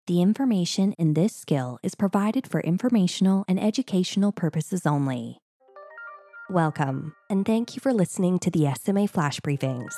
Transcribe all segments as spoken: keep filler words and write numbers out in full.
The information in this skill is provided for informational and educational purposes only. Welcome, and thank you for listening to the S M A Flash Briefings.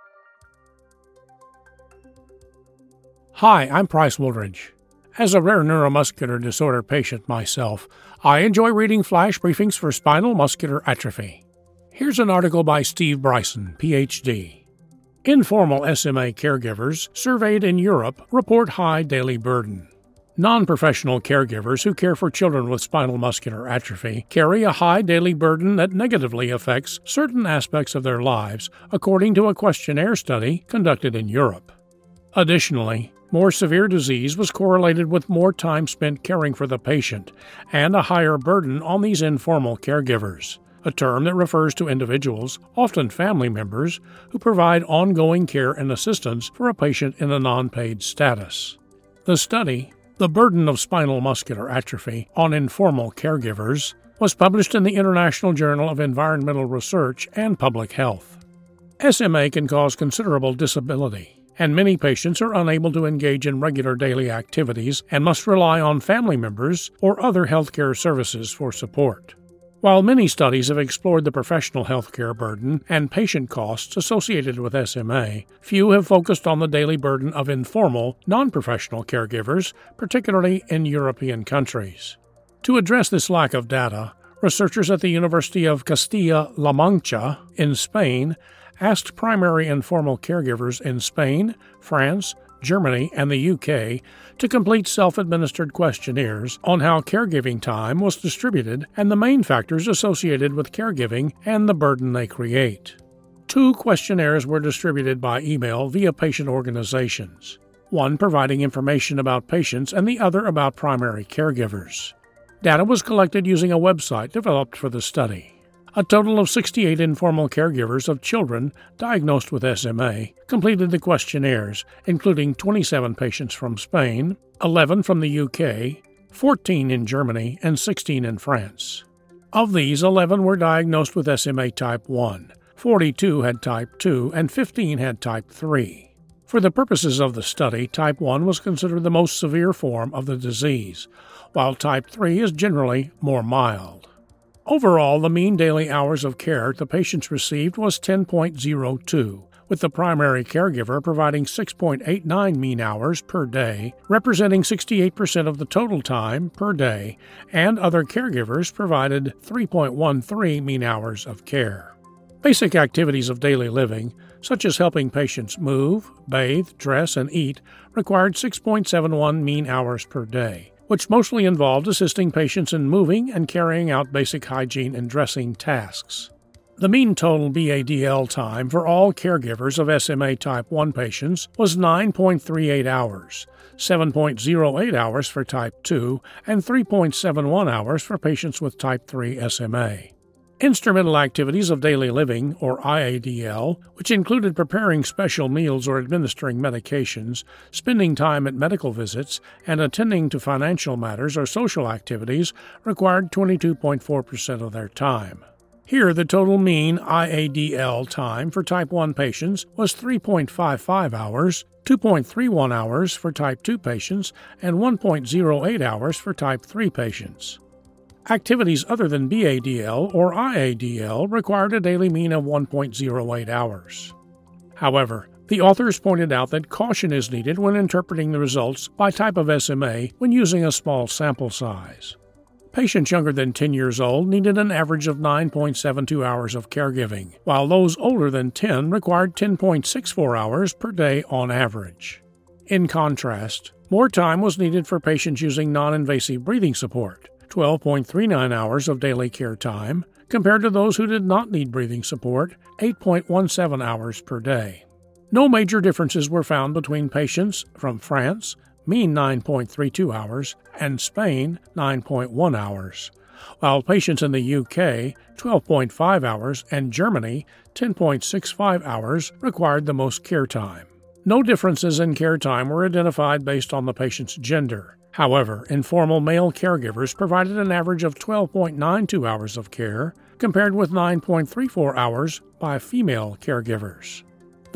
Hi, I'm Price Woolridge. As a rare neuromuscular disorder patient myself, I enjoy reading flash briefings for spinal muscular atrophy. Here's an article by Steve Bryson, P H D. Informal S M A caregivers surveyed in Europe report high daily burden. Non-professional caregivers who care for children with spinal muscular atrophy carry a high daily burden that negatively affects certain aspects of their lives, according to a questionnaire study conducted in Europe. Additionally, more severe disease was correlated with more time spent caring for the patient and a higher burden on these informal caregivers, a term that refers to individuals, often family members, who provide ongoing care and assistance for a patient in a non-paid status. The study, The Burden of Spinal Muscular Atrophy on Informal Caregivers, was published in the International Journal of Environmental Research and Public Health. S M A can cause considerable disability, and many patients are unable to engage in regular daily activities and must rely on family members or other healthcare services for support. While many studies have explored the professional healthcare burden and patient costs associated with S M A, few have focused on the daily burden of informal, non-professional caregivers, particularly in European countries. To address this lack of data, researchers at the University of Castilla-La Mancha in Spain asked primary informal caregivers in Spain, France, Germany, and the U K to complete self-administered questionnaires on how caregiving time was distributed and the main factors associated with caregiving and the burden they create. Two questionnaires were distributed by email via patient organizations, one providing information about patients and the other about primary caregivers. Data was collected using a website developed for the study. A total of sixty-eight informal caregivers of children diagnosed with S M A completed the questionnaires, including twenty-seven patients from Spain, eleven from the U K, fourteen in Germany, and sixteen in France. Of these, eleven were diagnosed with S M A type one, forty-two had type two, and fifteen had type three. For the purposes of the study, type one was considered the most severe form of the disease, while type three is generally more mild. Overall, the mean daily hours of care the patients received was ten point zero two, with the primary caregiver providing six point eight nine mean hours per day, representing sixty-eight percent of the total time per day, and other caregivers provided three point one three mean hours of care. Basic activities of daily living, such as helping patients move, bathe, dress, and eat, required six point seven one mean hours per day, which mostly involved assisting patients in moving and carrying out basic hygiene and dressing tasks. The mean total B A D L time for all caregivers of S M A type one patients was nine point three eight hours, seven point zero eight hours for type two, and three point seven one hours for patients with type three S M A. Instrumental activities of daily living, or I A D L, which included preparing special meals or administering medications, spending time at medical visits, and attending to financial matters or social activities, required twenty-two point four percent of their time. Here, the total mean I A D L time for type one patients was three point five five hours, two point three one hours for type two patients, and one point zero eight hours for type three patients. Activities other than B A D L or I A D L required a daily mean of one point zero eight hours. However, the authors pointed out that caution is needed when interpreting the results by type of S M A when using a small sample size. Patients younger than ten years old needed an average of nine point seven two hours of caregiving, while those older than ten required ten point six four hours per day on average. In contrast, more time was needed for patients using non-invasive breathing support, twelve point three nine hours of daily care time, compared to those who did not need breathing support, eight point one seven hours per day. No major differences were found between patients from France, mean nine point three two hours, and Spain, nine point one hours, while patients in the U K, twelve point five hours, and Germany, ten point six five hours, required the most care time. No differences in care time were identified based on the patient's gender. However, informal male caregivers provided an average of twelve point nine two hours of care, compared with nine point three four hours by female caregivers.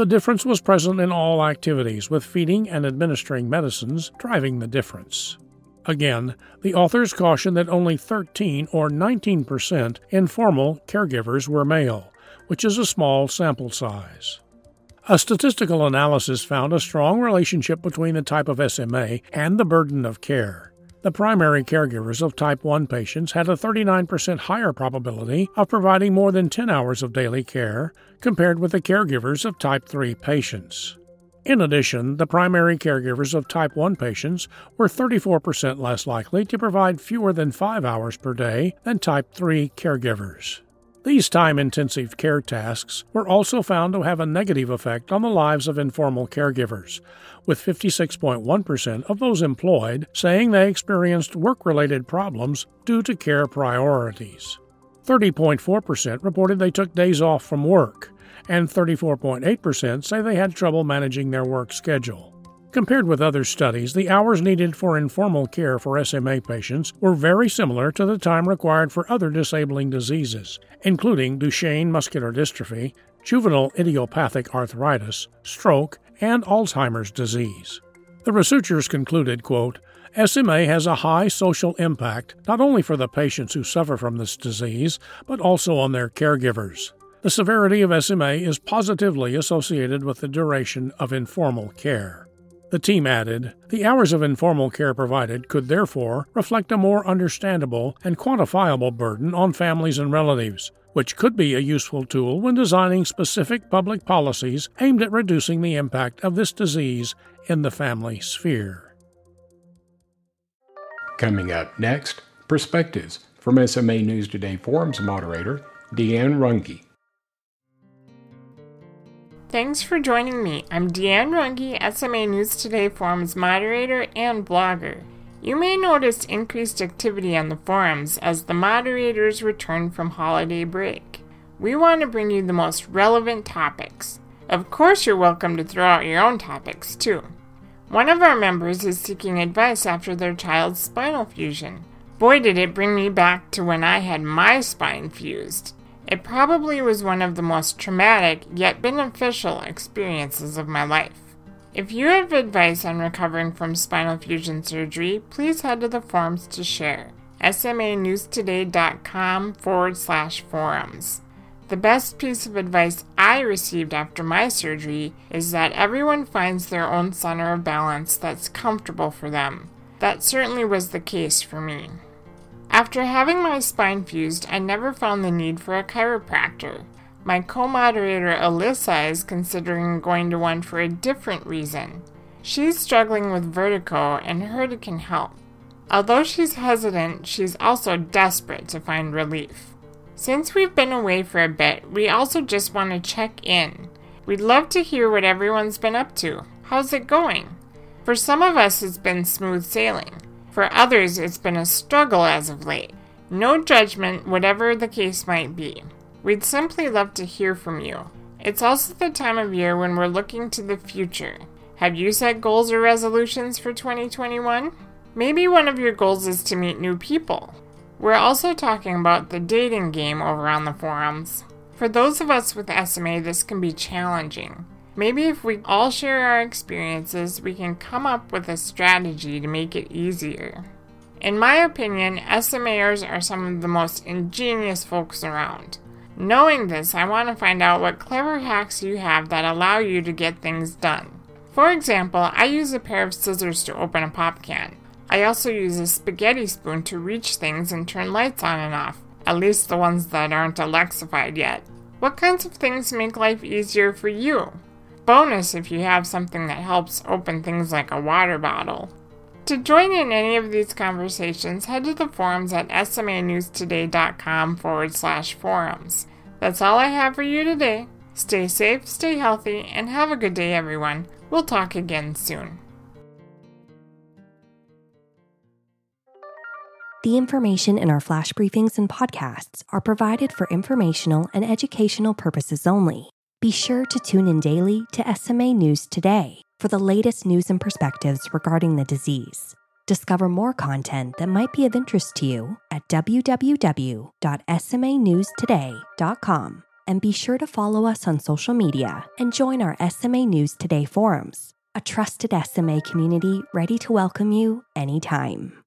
The difference was present in all activities, with feeding and administering medicines driving the difference. Again, the authors caution that only thirteen or nineteen percent informal caregivers were male, which is a small sample size. A statistical analysis found a strong relationship between the type of S M A and the burden of care. The primary caregivers of type one patients had a thirty-nine percent higher probability of providing more than ten hours of daily care compared with the caregivers of type three patients. In addition, the primary caregivers of type one patients were thirty-four percent less likely to provide fewer than five hours per day than type three caregivers. These time-intensive care tasks were also found to have a negative effect on the lives of informal caregivers, with fifty-six point one percent of those employed saying they experienced work-related problems due to care priorities. thirty point four percent reported they took days off from work, and thirty-four point eight percent say they had trouble managing their work schedule. Compared with other studies, the hours needed for informal care for S M A patients were very similar to the time required for other disabling diseases, including Duchenne muscular dystrophy, juvenile idiopathic arthritis, stroke, and Alzheimer's disease. The researchers concluded, quote, S M A has a high social impact not only for the patients who suffer from this disease, but also on their caregivers. The severity of S M A is positively associated with the duration of informal care. The team added, the hours of informal care provided could therefore reflect a more understandable and quantifiable burden on families and relatives, which could be a useful tool when designing specific public policies aimed at reducing the impact of this disease in the family sphere. Coming up next, perspectives from S M A News Today Forums moderator Deanne Runge. Thanks for joining me. I'm Deanne Runge, S M A News Today Forums moderator and blogger. You may notice increased activity on the forums as the moderators return from holiday break. We want to bring you the most relevant topics. Of course, you're welcome to throw out your own topics, too. One of our members is seeking advice after their child's spinal fusion. Boy, did it bring me back to when I had my spine fused. It probably was one of the most traumatic yet beneficial experiences of my life. If you have advice on recovering from spinal fusion surgery, please head to the forums to share. smanewstoday.com forward slash forums. The best piece of advice I received after my surgery is that everyone finds their own center of balance that's comfortable for them. That certainly was the case for me. After having my spine fused, I never found the need for a chiropractor. My co-moderator Alyssa is considering going to one for a different reason. She's struggling with vertigo and heard it can help. Although she's hesitant, she's also desperate to find relief. Since we've been away for a bit, we also just want to check in. We'd love to hear what everyone's been up to. How's it going? For some of us, it's been smooth sailing. For others, it's been a struggle as of late. No judgment, whatever the case might be. We'd simply love to hear from you. It's also the time of year when we're looking to the future. Have you set goals or resolutions for twenty twenty-one? Maybe one of your goals is to meet new people. We're also talking about the dating game over on the forums. For those of us with S M A, this can be challenging. Maybe if we all share our experiences, we can come up with a strategy to make it easier. In my opinion, S M A ers are some of the most ingenious folks around. Knowing this, I want to find out what clever hacks you have that allow you to get things done. For example, I use a pair of scissors to open a pop can. I also use a spaghetti spoon to reach things and turn lights on and off, at least the ones that aren't Alexified yet. What kinds of things make life easier for you? Bonus if you have something that helps open things like a water bottle. To join in any of these conversations, head to the forums at smanewstoday.com forward slash forums. That's all I have for you today. Stay safe, stay healthy, and have a good day, everyone. We'll talk again soon. The information in our flash briefings and podcasts are provided for informational and educational purposes only. Be sure to tune in daily to S M A News Today for the latest news and perspectives regarding the disease. Discover more content that might be of interest to you at w w w dot s m a news today dot com and be sure to follow us on social media and join our S M A News Today forums, a trusted S M A community ready to welcome you anytime.